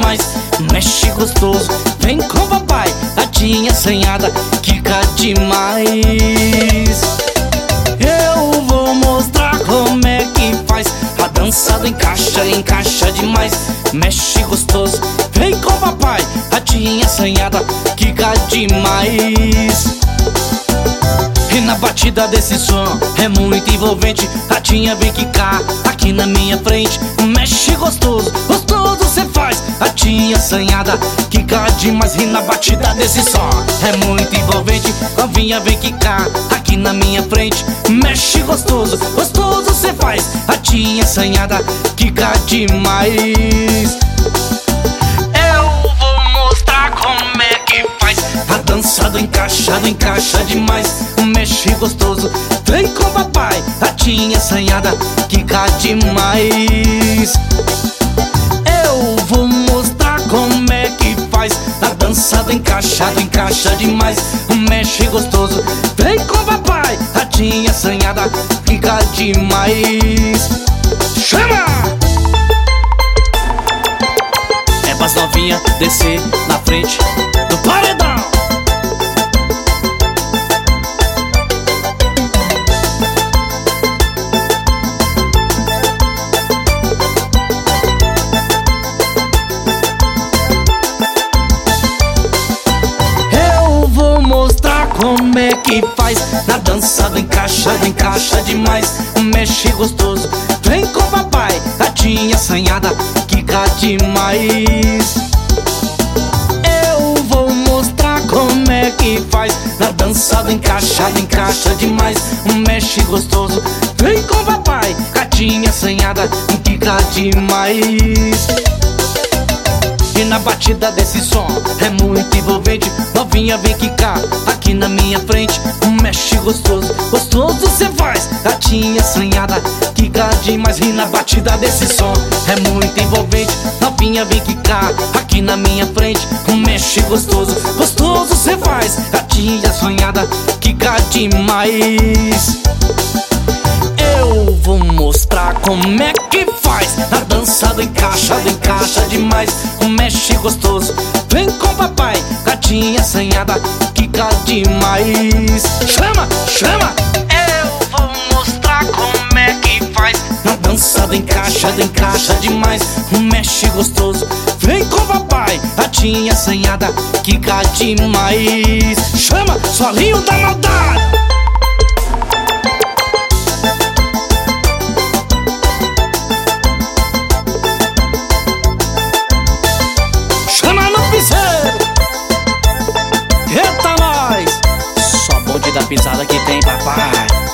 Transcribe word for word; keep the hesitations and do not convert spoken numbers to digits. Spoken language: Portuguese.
demais, mexe gostoso. Vem com papai, gatinha assanhada, quica demais. Eu vou mostrar como é que faz. A dança do encaixa, encaixa demais, mexe gostoso. Vem com papai, gatinha assanhada, quica demais. E na batida desse som é muito envolvente. Gatinha vem quicar aqui na minha frente, mexe gostoso, gostoso cê faz. Gatinha assanhada, quica demais. E na batida desse som é muito envolvente. Novinha vem quicar aqui na minha frente, mexe gostoso, gostoso cê faz. Gatinha assanhada, quica demais. Eu vou mostrar como é que faz. A dança do encaixado, encaixa demais, mexe gostoso. Vem com papai, gatinha assanhada, quica demais. Eu vou mostrar como é que faz. A dança do encaixado, encaixa demais, mexe gostoso. Vem com papai, gatinha assanhada, quica demais. Chama! É pras novinha descer na frente do paredão. Como é que faz? Na dança do encaixado, encaixa demais, mexe gostoso. Vem com papai, gatinha assanhada, quica demais. Eu vou mostrar como é que faz. Na dança do encaixado, encaixa demais, mexe gostoso. Vem com papai, gatinha assanhada, quica demais. E na batida desse som é muito envolvente. Novinha vem quicar aqui na minha frente, mexe gostoso, gostoso cê faz. Gatinha assanhada, quica demais. E na batida desse som é muito envolvente. Novinha vem quicar aqui na minha frente, mexe gostoso, gostoso cê faz. Gatinha assanhada, quica demais. Eu vou mostrar como é que faz. Na dança do encaixado, encaixa demais, mexe gostoso. Vem com papai, gatinha assanhada, quica demais. Chama, chama! Eu vou mostrar como é que faz. Na dança do encaixado, encaixa demais, mexe gostoso. Vem com papai, gatinha assanhada, quica demais. Chama, solinho da maldade! Eita nós! Só bonde da pisada que tem papai.